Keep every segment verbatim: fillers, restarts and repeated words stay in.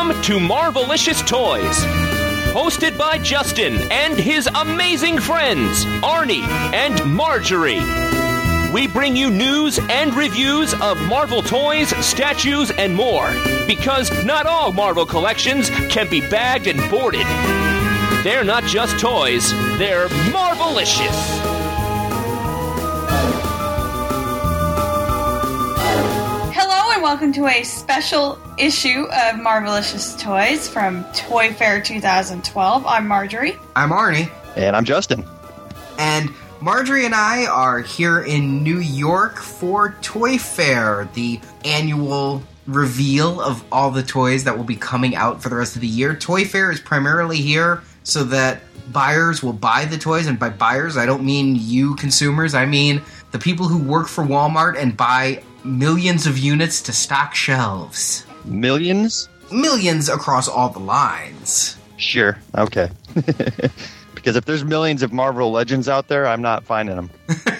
Welcome to Marvelicious Toys. Hosted by Justin and his amazing friends, Arnie and Marjorie. We bring you news and reviews of Marvel toys, statues, and more. Because not all Marvel collections can be bagged and boarded. They're not just toys, they're Marvelicious. Hello and welcome to a special issue of Marvelicious Toys from Toy Fair twenty twelve. I'm Marjorie. I'm Arnie. And I'm Justin. And Marjorie and I are here in New York for Toy Fair, the annual reveal of all the toys that will be coming out for the rest of the year. Toy Fair is primarily here so that buyers will buy the toys, and by buyers, I don't mean you consumers, I mean the people who work for Walmart and buy millions of units to stock shelves. Millions? Millions across all the lines. Sure, okay. Because if there's millions of Marvel Legends out there, I'm not finding them.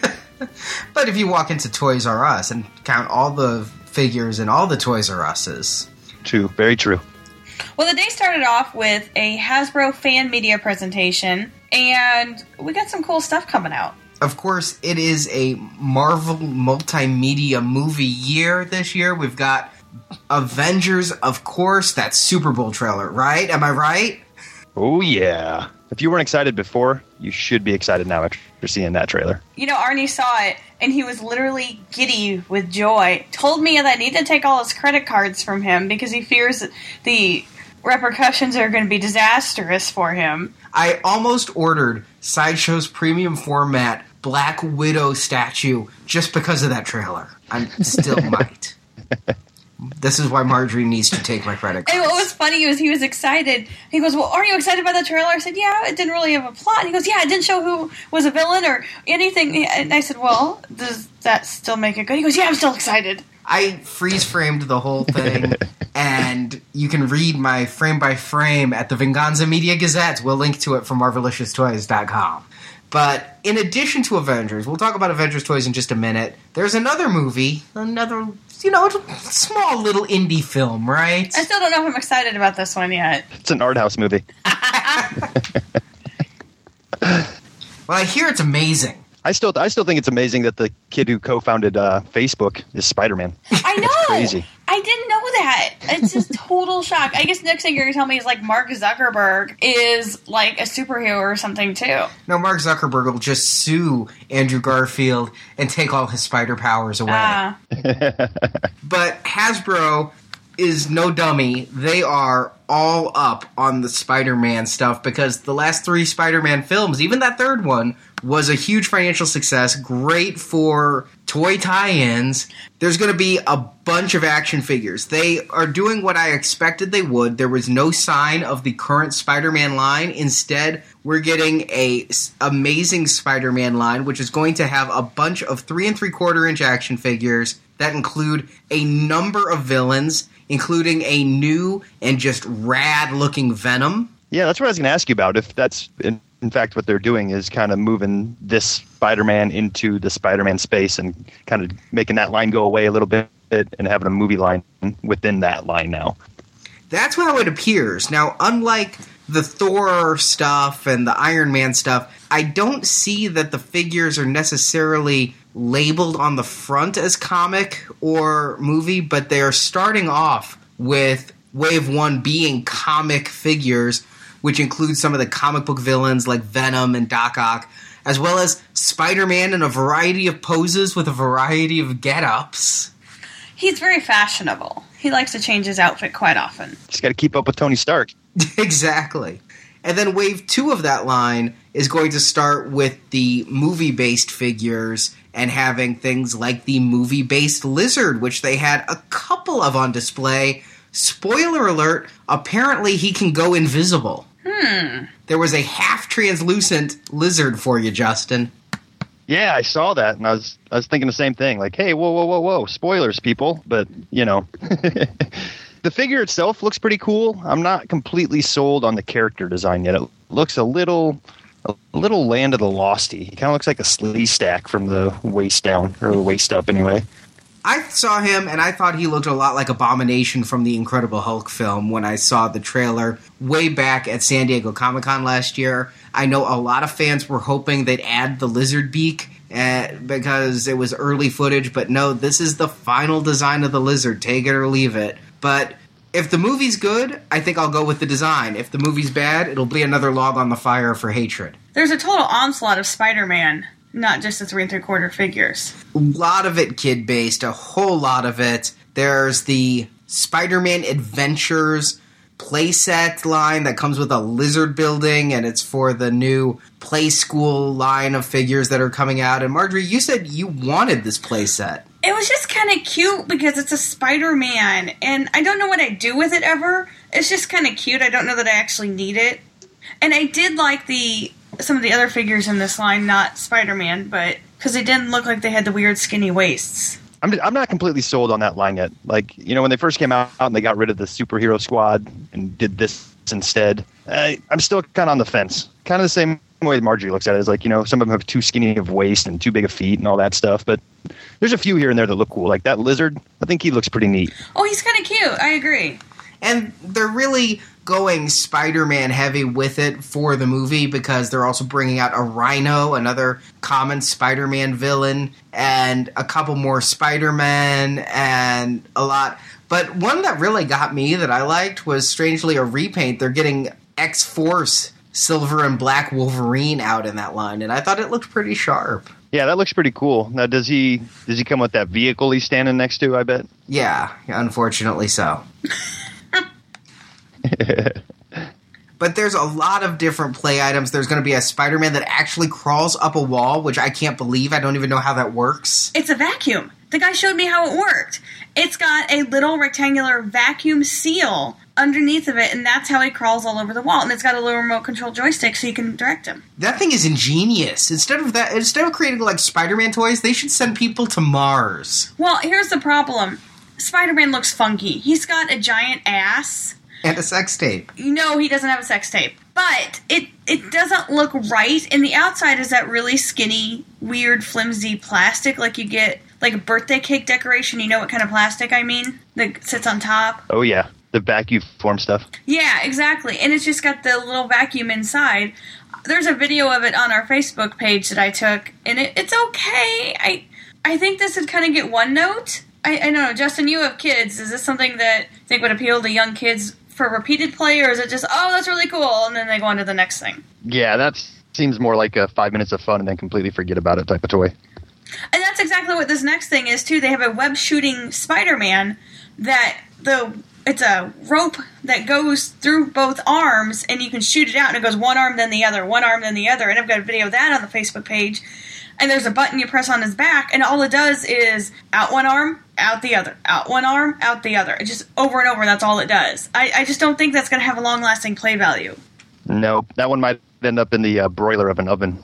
But if you walk into Toys R Us and count all the figures in all the Toys R Us's. True, very true. Well, the day started off with a Hasbro fan media presentation, and we got some cool stuff coming out. Of course, it is a Marvel multimedia movie year this year. We've got Avengers, of course, that Super Bowl trailer, right? Am I right? Oh, yeah. If you weren't excited before, you should be excited now after seeing that trailer. You know, Arnie saw it, and he was literally giddy with joy. Told me that I need to take all his credit cards from him because he fears that the repercussions are going to be disastrous for him. I almost ordered Sideshow's premium format Black Widow statue just because of that trailer. I still might. This is why Marjorie needs to take my credit cards. And what was funny was he was excited. He goes, well, are you excited by the trailer? I said, yeah, it didn't really have a plot. And he goes, yeah, it didn't show who was a villain or anything. And I said, well, does that still make it good? He goes, yeah, I'm still excited. I freeze-framed the whole thing, and you can read my frame-by-frame at the Venganza Media Gazette. We'll link to it from Marvelicious Toys dot com. But in addition to Avengers, we'll talk about Avengers toys in just a minute, there's another movie, another, you know, small little indie film, right? I still don't know if I'm excited about this one yet. It's an art house movie. Well, I hear it's amazing. I still I still think it's amazing that the kid who co-founded uh, Facebook is Spider-Man. I know! It's crazy. I didn't know that. It's just total shock. I guess next thing you're going to tell me is like Mark Zuckerberg is like a superhero or something too. No, Mark Zuckerberg will just sue Andrew Garfield and take all his spider powers away. Ah. But Hasbro is no dummy. They are all up on the Spider-Man stuff because the last three Spider-Man films, even that third one, was a huge financial success, great for toy tie-ins. There's going to be a bunch of action figures. They are doing what I expected they would. There was no sign of the current Spider-Man line. Instead, we're getting a amazing Spider-Man line, which is going to have a bunch of three and three-quarter inch action figures that include a number of villains, including a new and just rad-looking Venom. Yeah, that's what I was going to ask you about. If that's, in, in fact, what they're doing is kind of moving this Spider-Man into the Spider-Man space and kind of making that line go away a little bit and having a movie line within that line now. That's how it appears. Now, unlike the Thor stuff and the Iron Man stuff, I don't see that the figures are necessarily labeled on the front as comic or movie, but they are starting off with Wave one being comic figures, which includes some of the comic book villains like Venom and Doc Ock, as well as Spider-Man in a variety of poses with a variety of get-ups. He's very fashionable. He likes to change his outfit quite often. Just got to keep up with Tony Stark. Exactly. And then wave two of that line is going to start with the movie-based figures and having things like the movie-based Lizard, which they had a couple of on display. Spoiler alert, apparently he can go invisible. Hmm. There was a half-translucent Lizard for you, Justin. Yeah, I saw that, and I was I was thinking the same thing. Like, hey, whoa, whoa, whoa, whoa, spoilers, people. But, you know, the figure itself looks pretty cool. I'm not completely sold on the character design yet. It looks a little a little Land of the Losty. He kind of looks like a Slee Stack from the waist down, or the waist up, anyway. I saw him, and I thought he looked a lot like Abomination from the Incredible Hulk film when I saw the trailer way back at San Diego Comic-Con last year. I know a lot of fans were hoping they'd add the lizard beak uh, because it was early footage, but no, this is the final design of the lizard. Take it or leave it. But if the movie's good, I think I'll go with the design. If the movie's bad, it'll be another log on the fire for hatred. There's a total onslaught of Spider-Man, not just the three and three-quarter figures. A lot of it kid-based, a whole lot of it. There's the Spider-Man Adventures playset line that comes with a lizard building, and it's for the new Play School line of figures that are coming out. And Marjorie, you said you wanted this playset. It was just kind of cute because it's a Spider-Man, and I don't know what I'd do with it ever. It's just kind of cute. I don't know that I actually need it. And I did like the some of the other figures in this line, not Spider-Man, but because they didn't look like they had the weird skinny waists. I'm I'm not completely sold on that line yet. Like, you know, when they first came out and they got rid of the superhero squad and did this instead, I, I'm still kind of on the fence. Kind of the same way Marjorie looks at it. Is like, you know, some of them have too skinny of waist and too big of feet and all that stuff. But there's a few here and there that look cool. Like that lizard, I think he looks pretty neat. Oh, he's kind of cute. I agree. And they're really going Spider-Man heavy with it for the movie because they're also bringing out a Rhino, another common Spider-Man villain, and a couple more Spider-Men and a lot. But one that really got me that I liked was, strangely, a repaint. They're getting X-Force Silver and Black Wolverine out in that line, and I thought it looked pretty sharp. Yeah, that looks pretty cool. Now, does he does he come with that vehicle he's standing next to, I bet? Yeah, unfortunately so. But there's a lot of different play items. There's going to be a Spider-Man that actually crawls up a wall, which I can't believe. I don't even know how that works. It's a vacuum. The guy showed me how it worked. It's got a little rectangular vacuum seal underneath of it, and that's how he crawls all over the wall. And it's got a little remote control joystick so you can direct him. That thing is ingenious. Instead of that, instead of creating like Spider-Man toys, they should send people to Mars. Well, here's the problem. Spider-Man looks funky. He's got a giant ass. And a sex tape. No, he doesn't have a sex tape. But it it doesn't look right. And the outside is that really skinny, weird, flimsy plastic like you get, like a birthday cake decoration. You know what kind of plastic I mean? That sits on top. Oh, yeah. The vacuum form stuff. Yeah, exactly. And it's just got the little vacuum inside. There's a video of it on our Facebook page that I took. And it, it's okay. I I think this would kind of get one note. I, I don't know. Justin, you have kids. Is this something that you think would appeal to young kids for repeated play, or is it just, oh, that's really cool, and then they go on to the next thing? Yeah, that seems more like a five minutes of fun and then completely forget about it type of toy. And that's exactly what this next thing is, too. They have a web shooting Spider-Man that the it's a rope that goes through both arms, and you can shoot it out, and it goes one arm, then the other, one arm, then the other, and I've got a video of that on the Facebook page. And there's a button you press on his back, and all it does is out one arm, out the other. Out one arm, out the other. It just over and over, that's all it does. I, I just don't think that's going to have a long-lasting play value. No, that one might end up in the uh, broiler of an oven.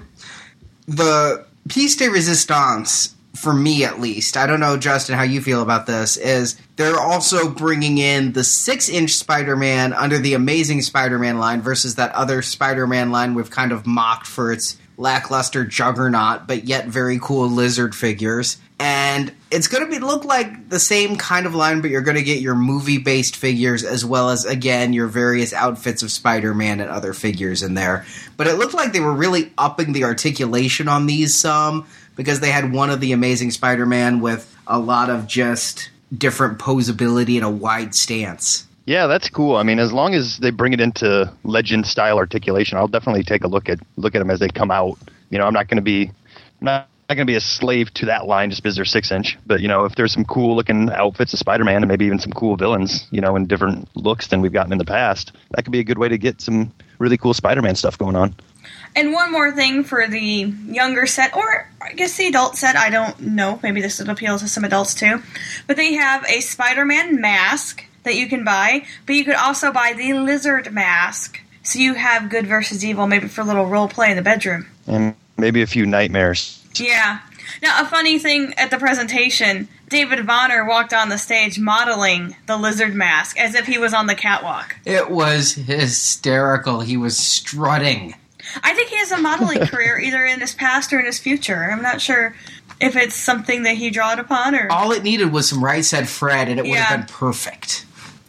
The piece de resistance, for me at least, I don't know, Justin, how you feel about this, is they're also bringing in the six-inch Spider-Man under the Amazing Spider-Man line versus that other Spider-Man line we've kind of mocked for its lackluster juggernaut, but yet very cool lizard figures. And it's going to be look like the same kind of line, but you're going to get your movie-based figures as well as, again, your various outfits of Spider-Man and other figures in there. But it looked like they were really upping the articulation on these some, because they had one of the Amazing Spider-Man with a lot of just different posability and a wide stance. Yeah, that's cool. I mean, as long as they bring it into legend-style articulation, I'll definitely take a look at look at them as they come out. You know, I'm not going to be I'm not, not going to be a slave to that line just because they're six-inch. But, you know, if there's some cool-looking outfits of Spider-Man and maybe even some cool villains, you know, in different looks than we've gotten in the past, that could be a good way to get some really cool Spider-Man stuff going on. And one more thing for the younger set, or I guess the adult set, I don't know. Maybe this would appeal to some adults too. But they have a Spider-Man mask that you can buy, but you could also buy the lizard mask. So you have good versus evil, maybe for a little role play in the bedroom. And maybe a few nightmares. Yeah. Now, a funny thing at the presentation, David Bonner walked on the stage modeling the lizard mask as if he was on the catwalk. It was hysterical. He was strutting. I think he has a modeling career either in his past or in his future. I'm not sure if it's something that he drawed upon, or all it needed was some Right Said Fred, and it would Yeah. have been perfect.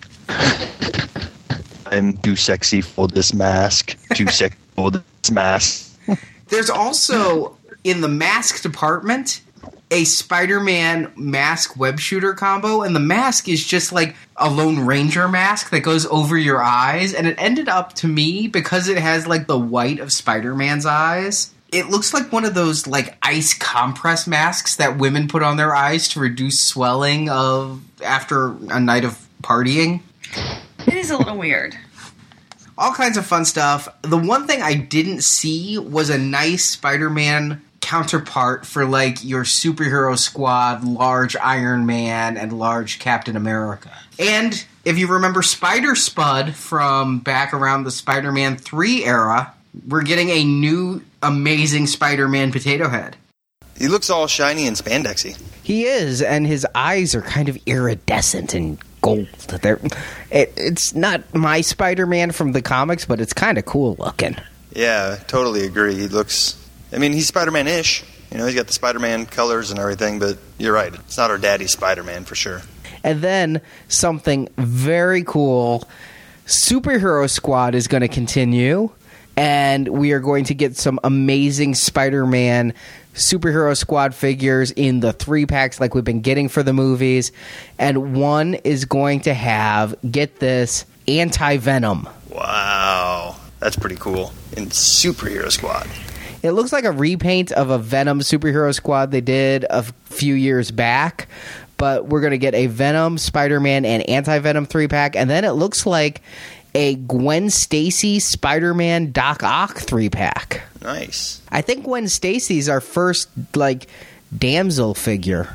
I'm too sexy for this mask. Too sexy for this mask. There's also, in the mask department, a Spider-Man mask web shooter combo, and the mask is just like a Lone Ranger mask that goes over your eyes, and it ended up, to me, because it has like the white of Spider-Man's eyes, it looks like one of those like ice compress masks that women put on their eyes to reduce swelling of after a night of partying. it is a little weird. All kinds of fun stuff. The one thing I didn't see was a nice Spider-Man counterpart for like your superhero squad, large Iron Man and large Captain America. And if you remember Spider Spud from back around the Spider-Man three era, we're getting a new amazing Spider-Man Potato Head. He looks all shiny and spandexy. He is, and his eyes are kind of iridescent and gold. They're, it, it's not my Spider-Man from the comics, but it's kind of cool looking. Yeah, I totally agree. He looks... I mean, he's Spider-Man-ish. You know, he's got the Spider-Man colors and everything, but you're right. It's not our daddy's Spider-Man for sure. And then something very cool. Superhero Squad is going to continue, and we are going to get some amazing Spider-Man Superhero Squad figures in the three packs like we've been getting for the movies. And one is going to have, get this, Anti-Venom. Wow. That's pretty cool. In Superhero Squad. It looks like a repaint of a Venom Superhero Squad they did a few years back, but we're going to get a Venom, Spider-Man, and Anti-Venom three-pack, and then it looks like a Gwen Stacy, Spider-Man, Doc Ock three-pack. Nice. I think Gwen Stacy's our first, like, damsel figure.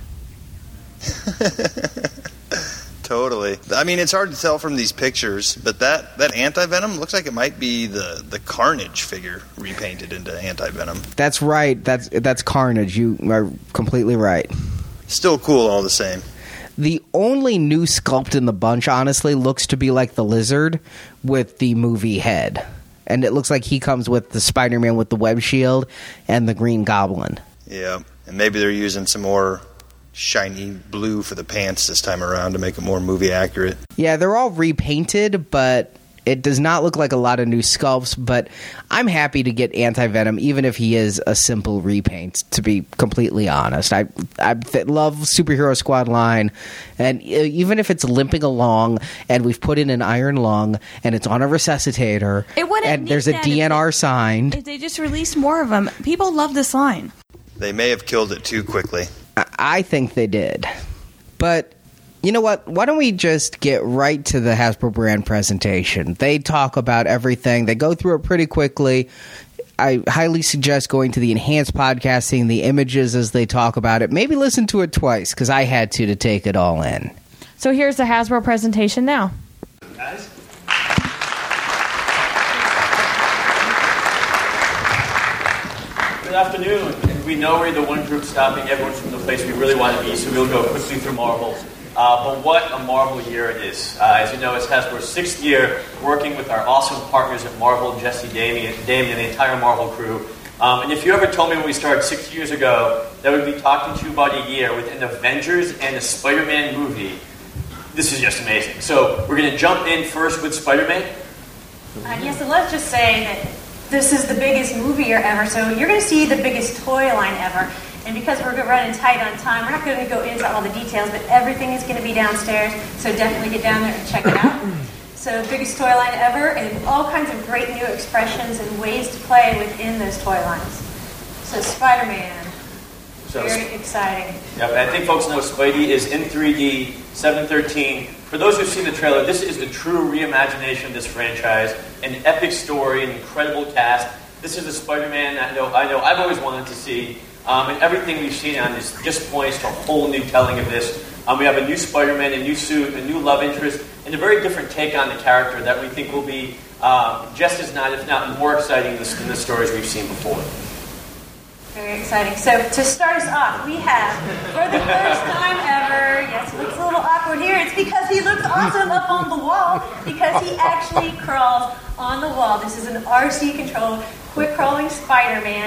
Totally. I mean, it's hard to tell from these pictures, but that, that Anti-Venom looks like it might be the, the Carnage figure repainted into Anti-Venom. That's right. That's that's Carnage. You are completely right. Still cool all the same. The only new sculpt in the bunch, honestly, looks to be like the Lizard with the movie head. And it looks like he comes with the Spider-Man with the web shield and the Green Goblin. Yeah, and maybe they're using some more shiny blue for the pants this time around to make it more movie accurate. Yeah, they're all repainted, but it does not look like a lot of new sculpts, but I'm happy to get Anti-Venom, even if he is a simple repaint, to be completely honest. I I th- love Superhero Squad line, and even if it's limping along, and we've put in an iron lung, and it's on a resuscitator, It wouldn't and need there's a that D N R if they- signed. If they just released more of them, people love this line. They may have killed it too quickly. I, I think they did. But you know what? Why don't we just get right to the Hasbro brand presentation? They talk about everything. They go through it pretty quickly. I highly suggest going to the enhanced podcast, seeing the images as they talk about it. Maybe listen to it twice, because I had to to take it all in. So here's the Hasbro presentation now. Guys? Good afternoon. And we know we're the one group stopping everyone from the place we really want to be, so we'll go quickly through Marvel. Uh, but what a Marvel year it is. Uh, as you know, it's Hasbro's sixth year working with our awesome partners at Marvel, Jesse, Damien, Damien, and the entire Marvel crew. Um, and if you ever told me when we started six years ago that we'd be talking to you about a year with an Avengers and a Spider-Man movie, this is just amazing. So we're going to jump in first with Spider-Man. Uh, yeah, so let's just say that this is the biggest movie year ever, so you're going to see the biggest toy line ever. And because we're running tight on time, we're not going to go into all the details, but everything is going to be downstairs, so definitely get down there and check it out. So biggest toy line ever, and all kinds of great new expressions and ways to play within those toy lines. So Spider-Man, So, very exciting. Yep, and I think folks know Spidey is in three D, seven thirteen. For those who've seen the trailer, this is the true reimagination of this franchise. An epic story, an incredible cast. This is the Spider-Man I know, I know I've always wanted to see. Um, and everything we've seen on this just points to a whole new telling of this. Um, we have a new Spider-Man, a new suit, a new love interest, and a very different take on the character that we think will be um, just as not, if not more exciting than the stories we've seen before. Very exciting. So to start us off, we have, for the first time ever, yes, it looks a little awkward here, it's because he looks awesome up on the wall, because he actually crawls on the wall. This is an R C-controlled, quick-crawling Spider-Man. You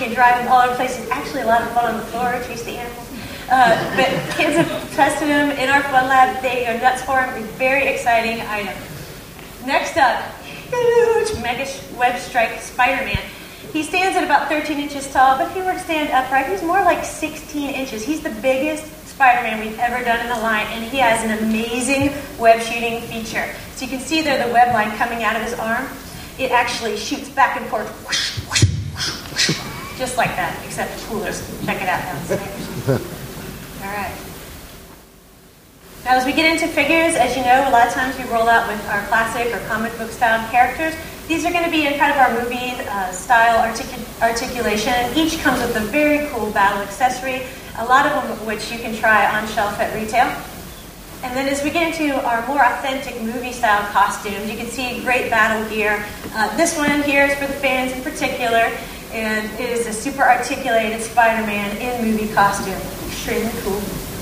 can drive him all over the place. It's actually a lot of fun on the floor, chase the animals. Uh, but kids have tested him in our Fun Lab. They go nuts for him. It's a very exciting item. Next up, huge Mega Web Strike Spider-Man. He stands at about thirteen inches tall, but if he were to stand upright, he's more like sixteen inches. He's the biggest Spider-Man we've ever done in the line, and he has an amazing web shooting feature. So you can see there the web line coming out of his arm. It actually shoots back and forth, whoosh, whoosh, whoosh, whoosh, just like that, except cooler. Check it out downstairs. All right. Now, as we get into figures, as you know, a lot of times we roll out with our classic or comic book style characters. These are going to be in kind of our movie uh, style artic- articulation. Each comes with a very cool battle accessory, a lot of them which you can try on shelf at retail. And then as we get into our more authentic movie style costumes, you can see great battle gear. Uh, this one here is for the fans in particular, and it is a super articulated Spider-Man in movie costume. Extremely cool.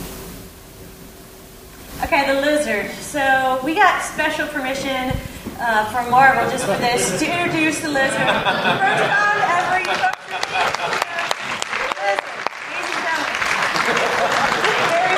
Okay, the Lizard. So we got special permission uh, from Marvel just for this to introduce the Lizard. First time ever you folks have seen the Lizard. Ladies and gentlemen. Very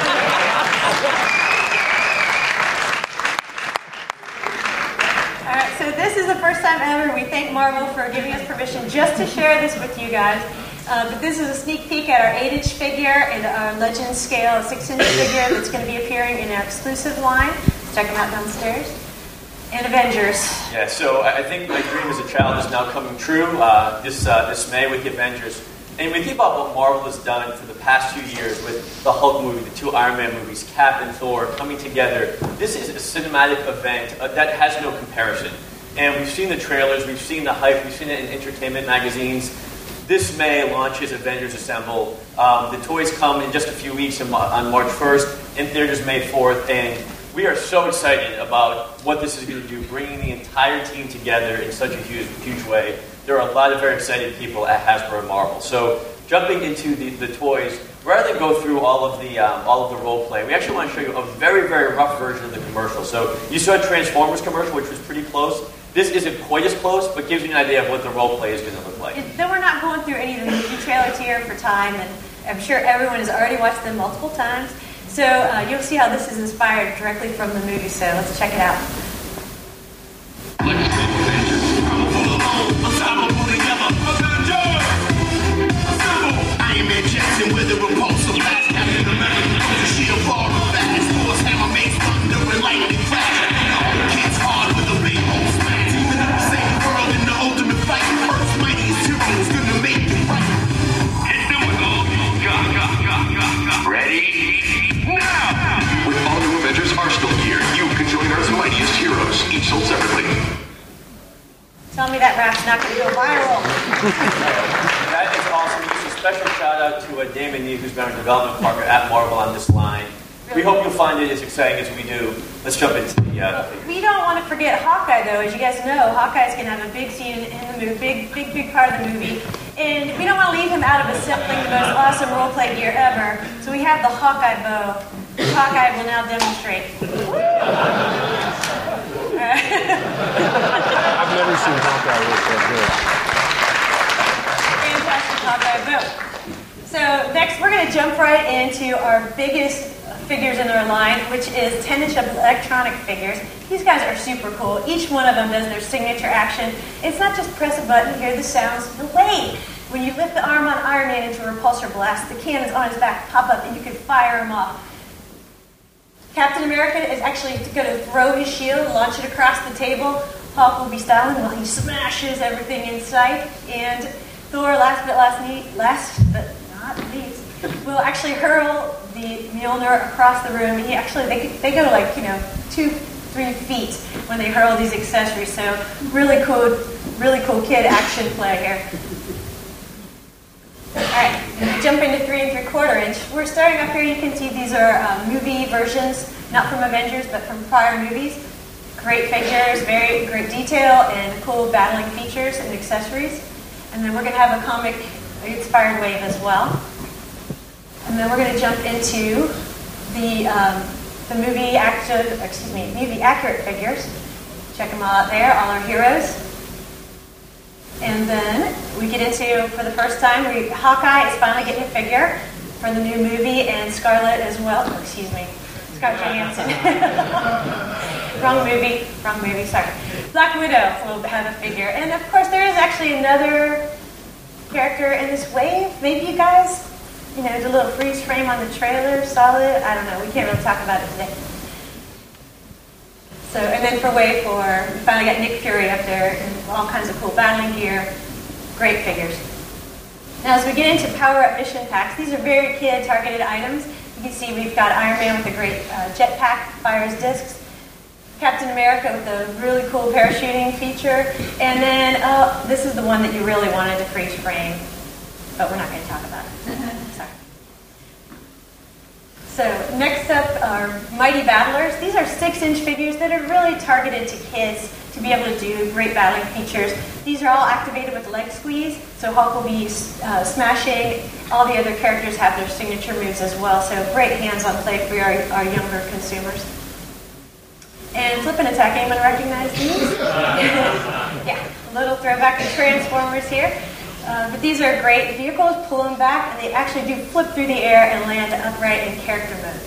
All right, so this is the first time ever. We thank Marvel for giving us permission just to share this with you guys. Uh, but this is a sneak peek at our eight-inch figure and our Legends scale six-inch figure that's going to be appearing in our exclusive line. Check them out downstairs. And Avengers. Yeah, so I think my dream as a child is now coming true uh, this uh, this May with the Avengers. And when you think about what Marvel has done for the past few years with the Hulk movie, the two Iron Man movies, Cap and Thor coming together, this is a cinematic event uh, that has no comparison. And we've seen the trailers, we've seen the hype, we've seen it in entertainment magazines. This May launches Avengers Assemble. Um, the toys come in just a few weeks on March first, and they're just May fourth, and we are so excited about what this is going to do, bringing the entire team together in such a huge, huge way. There are a lot of very excited people at Hasbro and Marvel. So jumping into the, the toys, rather than go through all of the um, all of the role play, we actually want to show you a very, very rough version of the commercial. So you saw a Transformers commercial, which was pretty close. This isn't quite as close, but gives you an idea of what the role play is going to look like. Then we're not going through any of the movie trailers here for time, and I'm sure everyone has already watched them multiple times. So uh, you'll see how this is inspired directly from the movie, so let's check it out. Iron Man Jackson with a repulsive blast. Captain America comes a shield for the fast. Force hammer makes thunder and lightning flash. Kids hard with a big old smash. Even in the same world in the ultimate fight, Earth's mightiest heroes gonna make it right. Hit them with all ga ga ga ga ga. Ready? Now! With all new Avengers Arsenal gear, you can join Earth's mightiest heroes, each sold separately. Tell me that rap's not going to go viral. That is awesome. Just a special shout out to uh, Damon Nee, who's been our development partner at Marvel on this line. We hope you'll find it as exciting as we do. Let's jump into the. Uh, we don't want to forget Hawkeye, though. As you guys know, Hawkeye's going to have a big scene in the movie, big, big, big part of the movie, and we don't want to leave him out of assembling the most awesome roleplay gear ever. So we have the Hawkeye bow, which Hawkeye will now demonstrate. I've never seen Hawkeye look so good. Fantastic Hawkeye bow. So next, we're going to jump right into our biggest figures in our line, which is ten-inch electronic figures. These guys are super cool. Each one of them does their signature action. It's not just press a button, hear the sounds. No way! When you lift the arm on Iron Man into a repulsor blast, the cannons on his back pop up and you can fire him off. Captain America is actually going to throw his shield, launch it across the table. Hulk will be styling while he smashes everything in sight. And Thor, last but last, ne- last but not least, will actually hurl the Mjolnir across the room. He actually, they, they go like, you know, two, three feet when they hurl these accessories. So really cool, really cool kid action play here. Alright, jump into three and three quarter inch. We're starting up here. You can see these are um, movie versions, not from Avengers, but from prior movies. Great figures, very great detail, and cool battling features and accessories. And then we're going to have a comic inspired wave as well. And then we're going to jump into the um, the movie active, excuse me, movie accurate figures. Check them all out there, all our heroes. And then we get into, for the first time, we, Hawkeye is finally getting a figure for the new movie, and Scarlett as well. Oh, excuse me. Scarlett Johansson. Wrong movie. Wrong movie, sorry. Black Widow will have a figure. And of course, there is actually another character in this wave. Maybe you guys, you know, the little freeze frame on the trailer, saw it. I don't know. We can't really talk about it today. So, and then for Wave four, we finally got Nick Fury up there and all kinds of cool battling gear. Great figures. Now, as we get into power-up mission packs, these are very kid-targeted items. You can see we've got Iron Man with a great uh, jetpack, fires discs. Captain America with a really cool parachuting feature. And then, oh, this is the one that you really wanted to freeze frame, but we're not going to talk about it. Sorry. So next up are Mighty Battlers. These are six-inch figures that are really targeted to kids to be able to do great battling features. These are all activated with leg squeeze, so Hulk will be uh, smashing. All the other characters have their signature moves as well, so great hands-on play for our, our younger consumers. And Flip and Attack, anyone recognize these? Yeah, a little throwback to Transformers here. Uh, but these are great vehicles, pull them back, and they actually do flip through the air and land upright in character mode.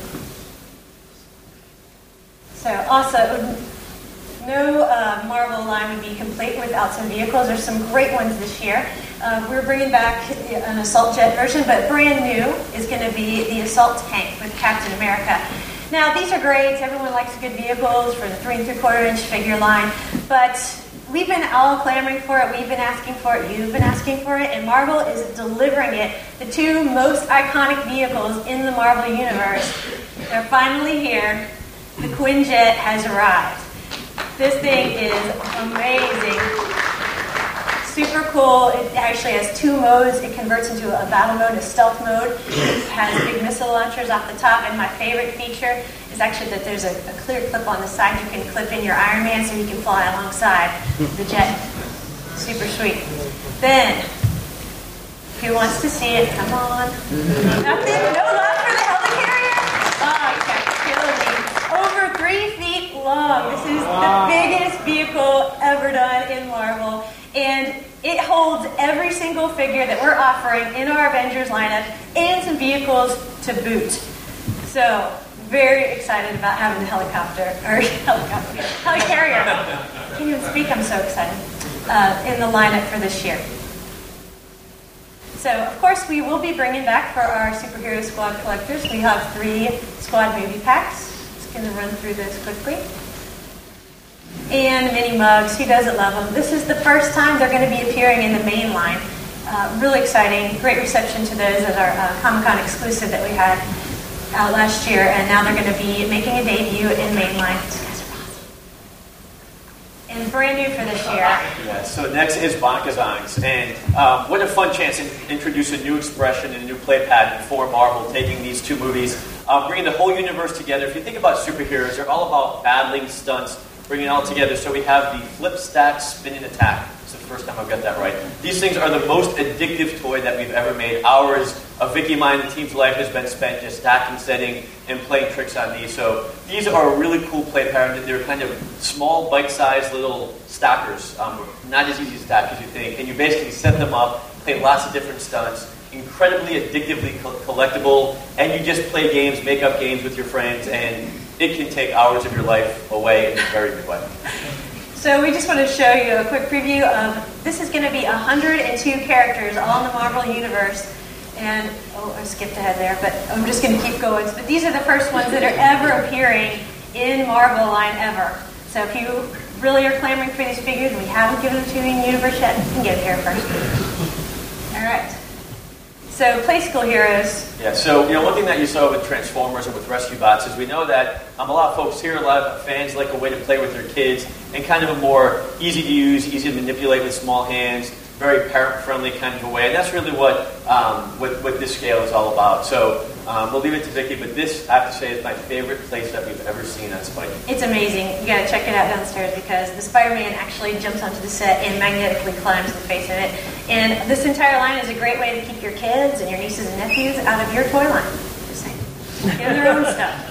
So also, no uh, Marvel line would be complete without some vehicles. There's some great ones this year. Uh, we're bringing back an assault jet version, but brand new is going to be the assault tank with Captain America. Now, these are great. Everyone likes good vehicles for the three and three quarter inch figure line, but we've been all clamoring for it. We've been asking for it. You've been asking for it, and Marvel is delivering it. The two most iconic vehicles in the Marvel universe, they're finally here. The Quinjet has arrived. This thing is amazing. Super cool. It actually has two modes. It converts into a battle mode, a stealth mode. It has big missile launchers off the top, and my favorite feature is actually that there's a, a clear clip on the side. You can clip in your Iron Man so you can fly alongside the jet. Super sweet. Then, who wants to see it? Come on. Nothing? No love for the helicarrier? Oh, you guys are killing me. Over three feet long. This is the biggest vehicle ever done in Marvel. And it holds every single figure that we're offering in our Avengers lineup and some vehicles to boot. So, very excited about having the helicopter, or helicopter, helicarrier. I can't even speak, I'm so excited, uh, in the lineup for this year. So, of course, we will be bringing back for our Superhero Squad collectors. We have three Squad movie packs. Just going to run through this quickly. And mini mugs. Who doesn't love them? This is the first time they're going to be appearing in the main line. Uh, really exciting. Great reception to those as our uh, Comic-Con exclusive that we had out last year. And now they're going to be making a debut in main line. These guys are awesome. And brand new for this year. Yeah, so next is Bonkazongs. And um, what a fun chance to introduce a new expression and a new play pattern for Marvel, taking these two movies, uh, bringing the whole universe together. If you think about superheroes, they're all about battling stunts, bringing it all together. So we have the flip, stack, spin, and attack. It's the first time I've got that right. These things are the most addictive toy that we've ever made. Hours of Vicky and mine, the team's life has been spent just stacking, setting, and playing tricks on these. So these are a really cool play pattern. They're kind of small, bite-sized little stackers. Um, not as easy to stack as you think. And you basically set them up, play lots of different stunts, incredibly addictively co- collectible, and you just play games, make up games with your friends, and it can take hours of your life away in a very good way. So we just want to show you a quick preview of, this is going to be one hundred two characters all in the Marvel Universe. And, oh, I skipped ahead there, but I'm just going to keep going. But these are the first ones that are ever appearing in Marvel line ever. So if you really are clamoring for these figures and we haven't given them to you in Universe yet, you can get it here first. All right. So, Play School Heroes. Yeah, so, you know, one thing that you saw with Transformers and with Rescue Bots is we know that um, a lot of folks here, a lot of fans like a way to play with their kids in kind of a more easy to use, easy to manipulate with small hands, very parent-friendly kind of a way. And that's really what, um, what, what this scale is all about. So, um, we'll leave it to Vicky, but this, I have to say, is my favorite place that we've ever seen on Spidey. It's amazing. You got to check it out downstairs because the Spider-Man actually jumps onto the set and magnetically climbs the face of it. And this entire line is a great way to keep your kids and your nieces and nephews out of your toy line. Just saying. Get their own stuff.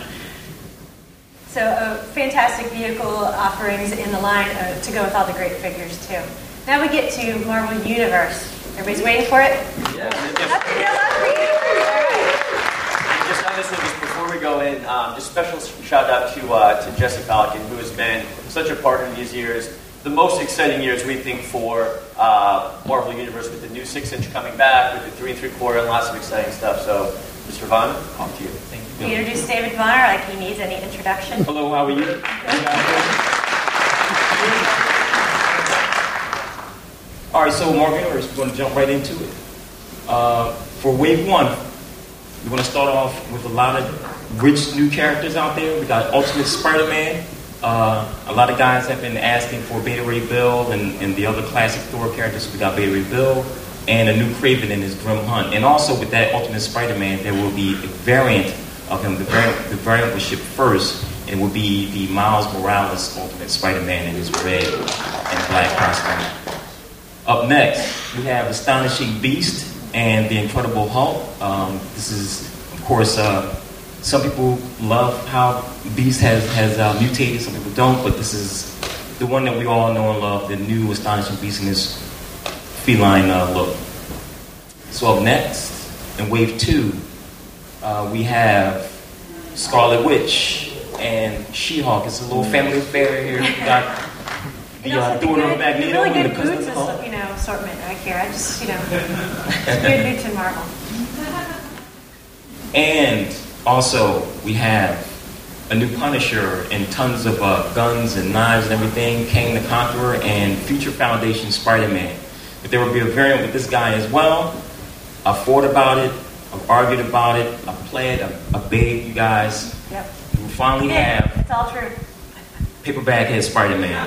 So, uh, fantastic vehicle offerings in the line uh, to go with all the great figures, too. Now we get to Marvel Universe. Everybody's waiting for it? Yeah. That's enough for Universe. All right. Just on this one, just before we go in, um, just special shout out to uh, to Jesse Falcon, who has been such a partner these years. The most exciting years, we think, for uh, Marvel Universe, with the new six-inch coming back, with the three and three-quarter, and lots of exciting stuff. So, Mister Vaughn, off to you. Thank you. We introduce David Bonner like he needs any introduction. Hello, how are you? All right, so Marvel Universe, we're going to jump right into it. Uh, for Wave one, we're going to start off with a lot of rich new characters out there. We got Ultimate Spider-Man. Uh, a lot of guys have been asking for Beta Ray Bill and, and the other classic Thor characters. We got Beta Ray Bill and a new Kraven in his Grim Hunt. And also with that Ultimate Spider-Man, there will be a variant of him. The variant, the variant will ship first. It will be the Miles Morales Ultimate Spider-Man in his red and black costume. Up next, we have Astonishing Beast and the Incredible Hulk. Um, this is, of course, uh, some people love how Beast has, has uh, mutated, some people don't, but this is the one that we all know and love, the new Astonishing Beast in his feline uh, look. So up next, in Wave two, uh, we have Scarlet Witch and She-Hulk. It's a little family affair here. We got the uh, daughter of Magneto really and good the cousin boots, of Hulk. you know, assortment right here. I just, you know, just good boots in Marvel. And also, we have a new Punisher and tons of uh, guns and knives and everything, Kang the Conqueror and Future Foundation Spider-Man. But there will be a variant with this guy as well. I fought about it. I've argued about it. I played. I, I begged you guys. Yep. We finally Yeah, have it's all true. Paperback Head Spider-Man.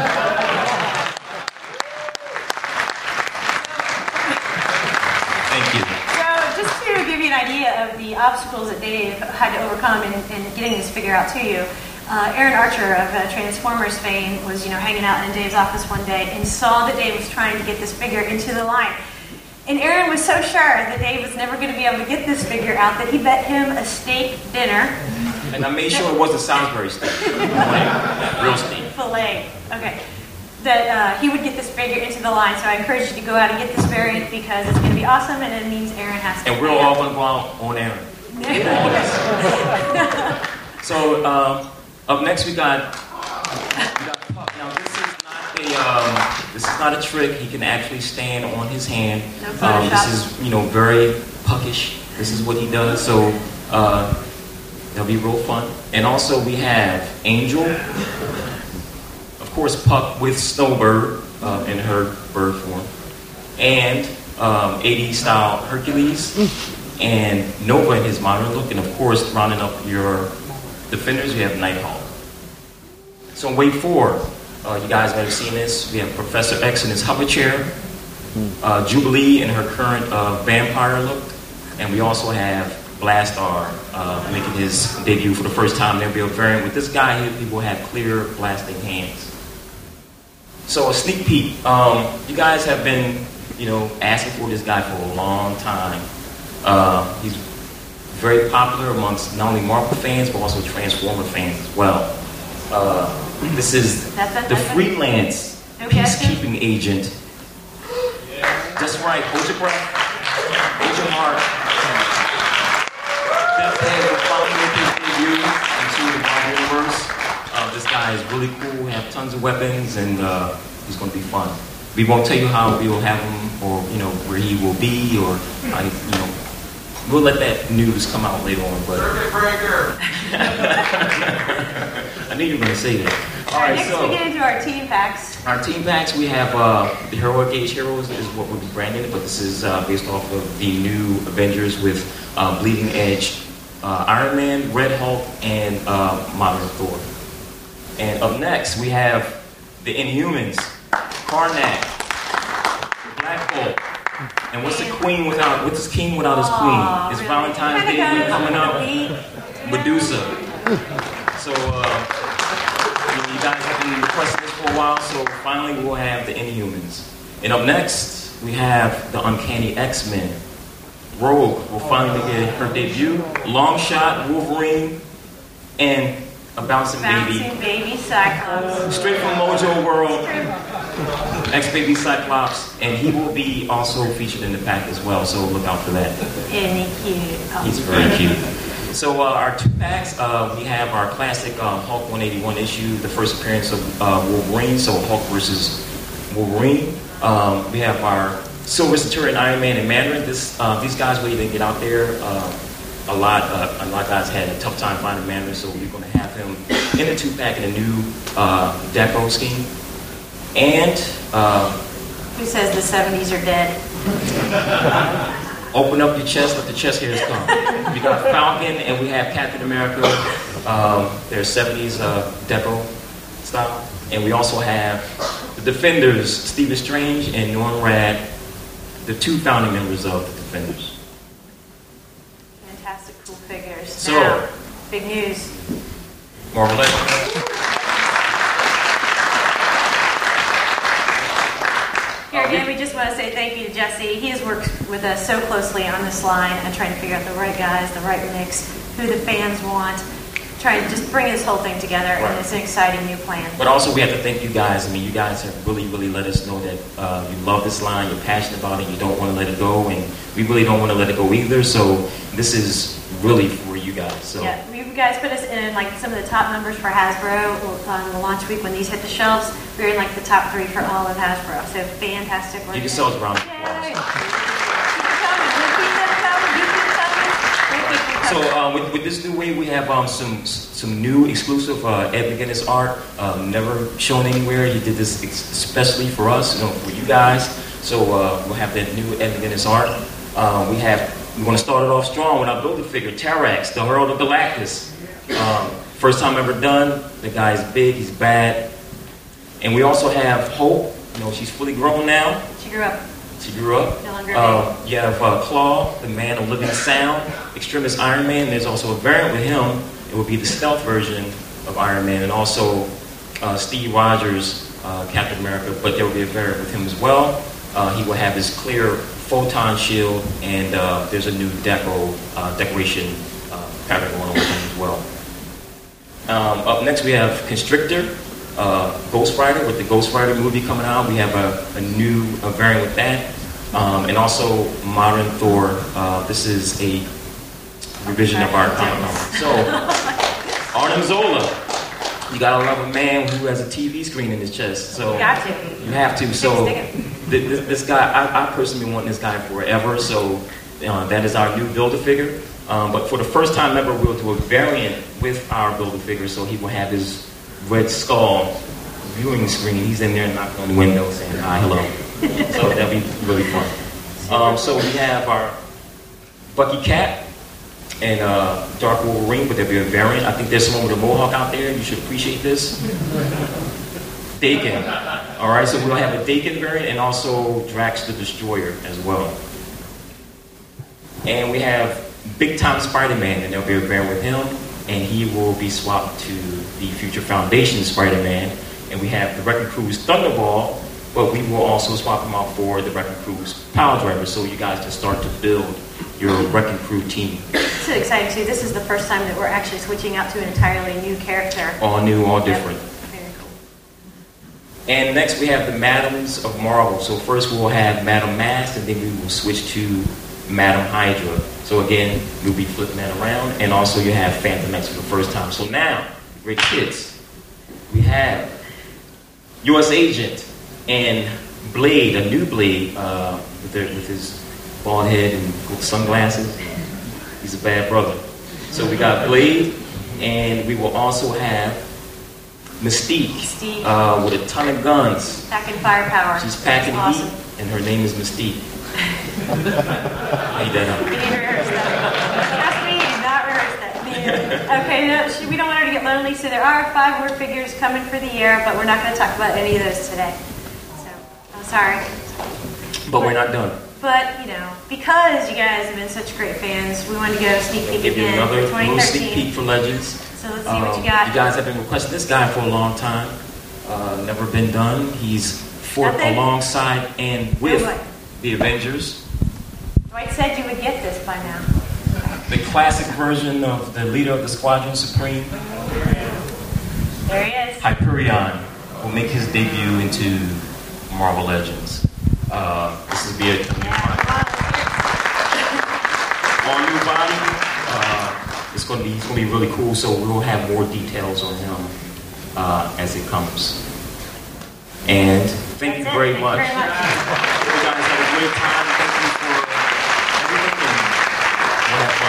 Thank you. So, just to give you an idea of the obstacles that Dave had to overcome in, in getting this figure out to you, uh, Aaron Archer of uh, Transformers fame was, you know, hanging out in Dave's office one day and saw that Dave was trying to get this figure into the line. And Aaron was so sure that Dave was never going to be able to get this figure out that he bet him a steak dinner. And I made sure it wasn't Salisbury steak. Like, real steak. Filet. Okay. That uh, he would get this figure into the line. So I encourage you to go out and get this variant because it's going to be awesome and it means Aaron has to. And we're all going to go out on Aaron. So um, up next we got, we got Puck. Now this is not a um, this is not a trick. He can actually stand on his hand. No um, Photoshop. this is you know very puckish. This is what he does. So uh, that'll be real fun. And also we have Angel. Of course, Puck with Snowbird uh, in her bird form, and um, eighties style Hercules, and Nova in his modern look, and of course, rounding up your defenders, you have Nighthawk. So in Wave four, uh, you guys might have seen this. We have Professor X in his hover chair, uh, Jubilee in her current uh, vampire look, and we also have Blastar uh, making his debut for the first time. There'll be a variant with this guy. He, he will have clear blasting hands. So a sneak peek. Um, you guys have been, you know, asking for this guy for a long time. Uh, he's very popular amongst not only Marvel fans but also Transformer fans as well. Uh, this is the freelance peacekeeping agent. That's right. Hold your breath. Hold your heart. Deathhead will finally make his debut into the Marvel Universe. Uh, this guy is really cool. We have tons of weapons, and uh, he's going to be fun. We won't tell you how we will have him, or you know where he will be, or how he, you know, we'll let that news come out later on. But I knew you were going to say that. All right, next so we get into our team packs. our team packs, we have uh, the Heroic Age Heroes is what we'll be branding it, but this is uh, based off of the new Avengers with uh, Bleeding Edge, uh, Iron Man, Red Hulk, and uh, Modern Thor. And up next, we have the Inhumans, Karnak, Black Bolt. And what's the queen without, what's the king without his queen? It's Valentine's Day week coming up. Medusa. So, uh, you know, you guys have been requesting this for a while, so finally we'll have the Inhumans. And up next, we have the Uncanny X-Men. Rogue will finally get her debut. Longshot, Wolverine, and a bouncing, Bouncing baby. baby Cyclops. Straight from Mojo World. ex-baby Cyclops, and he will be also featured in the pack as well, so look out for that. Isn't he cute? Oh. He's very cute. So uh, our two packs, uh, we have our classic uh, Hulk one eighty-one issue, the first appearance of uh, Wolverine, so Hulk versus Wolverine. Um, we have our Silver Centurion, Iron Man, and Mandarin. This, uh, these guys really didn't get out there. Uh, a lot, uh, a lot of guys had a tough time finding Mandarin, so we're going to have him in the two pack in a new uh, deco scheme. And uh, who says the seventies are dead? Open up your chest, let the chest hairs come. We got Falcon and we have Captain America. Um, they're seventies uh, deco style, and we also have the Defenders, Stephen Strange and Norman Rad, the two founding members of the Defenders. Fantastic, cool figures. So, now, big news. Marvel Legends. Here again, we just want to say thank you to Jesse. He has worked with us so closely on this line and trying to figure out the right guys, the right mix, who the fans want, trying to just bring this whole thing together, right. And it's an exciting new plan. But also we have to thank you guys. I mean, you guys have really, really let us know that uh, you love this line, you're passionate about it, you don't want to let it go, and we really don't want to let it go either, so this is really for you guys. So. Yeah, you guys put us in like some of the top numbers for Hasbro on the launch week when these hit the shelves. We're in like the top three for all of Hasbro. So fantastic work. Give yourselves a round of applause. So um, with, with this new wave, we have um, some some new exclusive uh, Ed McGuinness art, um, never shown anywhere. He did this especially for us, you know, for you guys. So uh, we'll have that new Ed McGuinness art. Uh, we have we want to start it off strong with our Build-A-Figure, Tarax, the Herald of Galactus. Um, first time ever done. The guy is big, he's bad. And we also have Hope. You know, she's fully grown now. She grew up. She grew up. No longer uh, you have uh, Claw, the man of living sound. Extremis Iron Man. There's also a variant with him. It will be the stealth version of Iron Man. And also uh, Steve Rogers, uh, Captain America. But there will be a variant with him as well. Uh, he will have his clear photon shield. And uh, there's a new deco uh, decoration uh, pattern going on with him as well. Um, up next we have Constrictor. Uh, Ghost Rider, with the Ghost Rider movie coming out, we have a, a new a variant with that, um, and also Modern Thor. Uh, this is a revision of our comic. So, Arnim Zola, you gotta love a man who has a T V screen in his chest. So you got to. You have to. So, th- th- this guy, I, I personally been wanting this guy forever. So, uh, that is our new Build-A-Figure. Um, but for the first time ever, we'll do a variant with our Build-A-Figure. So he will have his Red Skull viewing screen. He's in there knocking on the window saying hi, hello. So that'll be really fun. Um, so we have our Bucky Cat and uh, Dark Wolverine, but there'll be a variant. I think there's someone with a mohawk out there. You should appreciate this. Dakin. All right, so we'll have a Dakin variant and also Drax the Destroyer as well. And we have Big Time Spider-Man, and there'll be a variant with him. And he will be swapped to the Future Foundation Spider-Man. And we have the Wrecking Crew's Thunderball, but we will also swap him out for the Wrecking Crew's Power Driver, so you guys can start to build your Wrecking Crew team. This is exciting too. This is the first time that we're actually switching out to an entirely new character. All new, all Yep. different. Very cool. And next we have the Madams of Marvel. So first we will have Madam Mask, and then we will switch to Madam Hydra. So again, we'll be flipping that around. And also you have Phantom X for the first time. So now, great kids, we have U S Agent and Blade, a new Blade, uh, with, their, with his bald head and with sunglasses. He's a bad brother. So we got Blade, and we will also have Mystique, Mystique. Uh, with a ton of guns. Packing firepower. She's packing That's awesome. heat, and her name is Mystique. Made that up. We need to rehearse that. That's me, not rehearse that. Okay, no, she, we don't want her to get lonely, so there are five more figures coming for the year, but we're not going to talk about any of those today. So, I'm sorry. But we're not done. But, you know, because you guys have been such great fans, we wanted to go sneak peek Give you again another for little twenty sneak thirteen. peek for Legends. So let's see Um, what you got. You guys have been requesting this guy for a long time. Uh, never been done. He's fought Nothing. alongside and with No way. the Avengers. Dwight said you would get this by now. The classic version of the leader of the Squadron Supreme, There he is. Hyperion, will make his debut into Marvel Legends. Uh, this is be a new body. All new body. Uh, it's going to be it's going to be really cool. So we'll have more details on him uh, as it comes. And thank you very much. You guys have a great time. Thank you for everything. And we'll have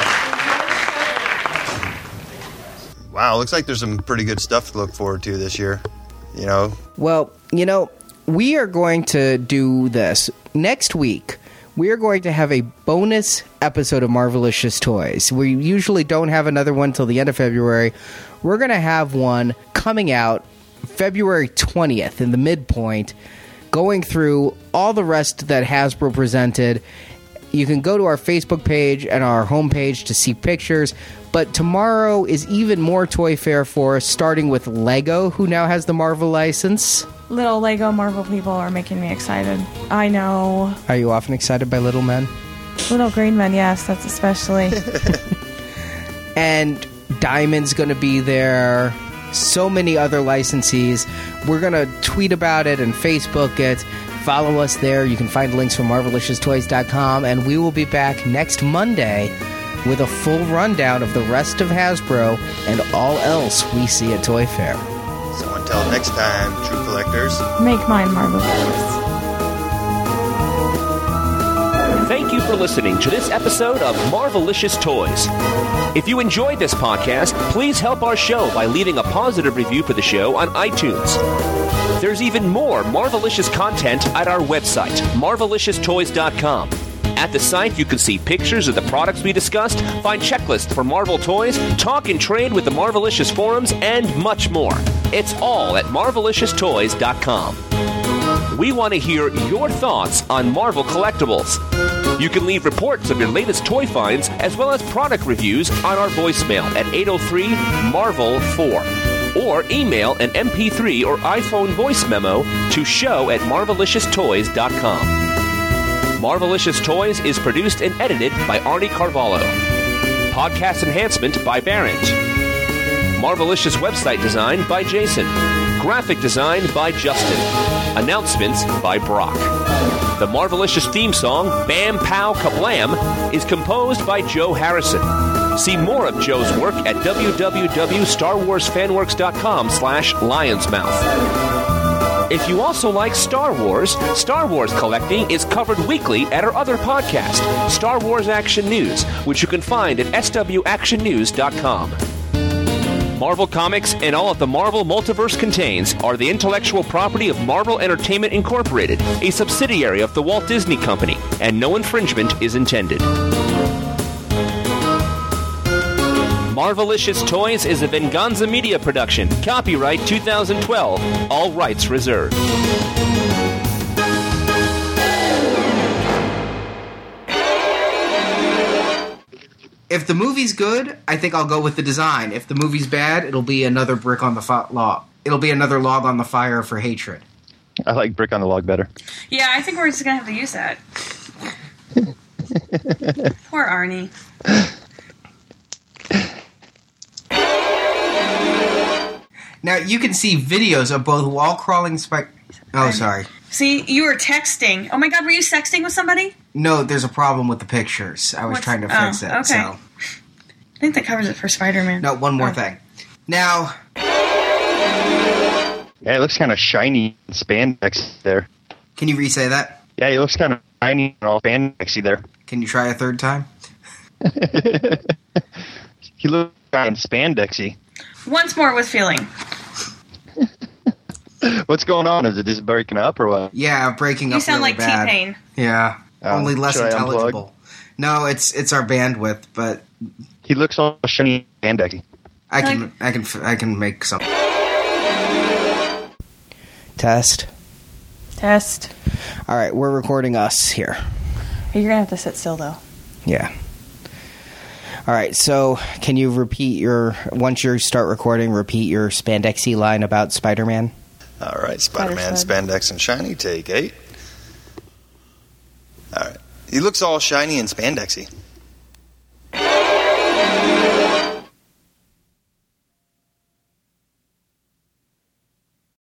fun. Wow, looks like there's some pretty good stuff to look forward to this year. You know? Well, you know, we are going to do this. Next week, we are going to have a bonus episode of Marvelicious Toys. We usually don't have another one till the end of February. We're going to have one coming out February twentieth in the midpoint, going through all the rest that Hasbro presented. You can go to our Facebook page and our homepage to see pictures. But tomorrow is even more Toy Fair for us, starting with Lego, who now has the Marvel license. Little Lego Marvel people are making me excited. I know. Are you often excited by Little Men? Little Green Men, yes, that's especially. And Diamond's going to be there. So many other licensees. We're going to tweet about it and Facebook it. Follow us there. You can find links from Marvelicious Toys dot com. And we will be back next Monday with a full rundown of the rest of Hasbro and all else we see at Toy Fair. So until next time, true collectors, make mine marvelous. Thank you for listening to this episode of Marvelicious Toys. If you enjoyed this podcast, please help our show by leaving a positive review for the show on iTunes. There's even more Marvelicious content at our website, Marvelicious Toys dot com. At the site, you can see pictures of the products we discussed, find checklists for Marvel toys, talk and trade with the Marvelicious forums, and much more. It's all at Marvelicious Toys dot com. We want to hear your thoughts on Marvel collectibles. You can leave reports of your latest toy finds as well as product reviews on our voicemail at eight oh three Marvel four. Or email an M P three or iPhone voice memo to show at Marvelicious Toys dot com. Marvelicious Toys is produced and edited by Arnie Carvalho. Podcast enhancement by Barrett. Marvelicious website design by Jason. Graphic design by Justin. Announcements by Brock. The Marvelicious theme song, Bam Pow Kablam, is composed by Joe Harrison. See more of Joe's work at w w w dot star wars fan works dot com slash lionsmouth. If you also like Star Wars, Star Wars collecting is covered weekly at our other podcast, Star Wars Action News, which you can find at s w action news dot com. Marvel Comics and all of the Marvel Multiverse contains are the intellectual property of Marvel Entertainment Incorporated, a subsidiary of the Walt Disney Company, and no infringement is intended. Marvelicious Toys is a Venganza Media production. Copyright two thousand twelve. All rights reserved. If the movie's good, I think I'll go with the design. If the movie's bad, it'll be another brick on the fi- log. It'll be another log on the fire for hatred. I like brick on the log better. Yeah, I think we're just gonna have to use that. Poor Arnie. Now, you can see videos of both wall-crawling spike... Oh, sorry. See, you were texting. Oh my god, were you sexting with somebody? No, there's a problem with the pictures. I was What's- trying to oh, fix it. okay. So. I think that covers it for Spider-Man. No, one more Oh. thing. Now... Yeah, it looks kind of shiny and spandex there. Can you re-say that? Yeah, it looks kind of shiny and all spandexy there. Can you try a third time? He looks kind of spandexy. Once more with feeling. What's going on? Is it just breaking up or what? Yeah, breaking You up sound really like bad. T-Pain. Yeah, Um, only less should I unplug? intelligible. No, it's it's our bandwidth, but He looks all shiny and spandexy. I can I can I can make some. Test. Test. All right, we're recording us here. You're gonna have to sit still though. Yeah. All right, so can you repeat your, once you start recording, repeat your spandexy line about Spider-Man? All right, Spider-Man, spandex and shiny, take eight. All right. He looks all shiny and spandexy.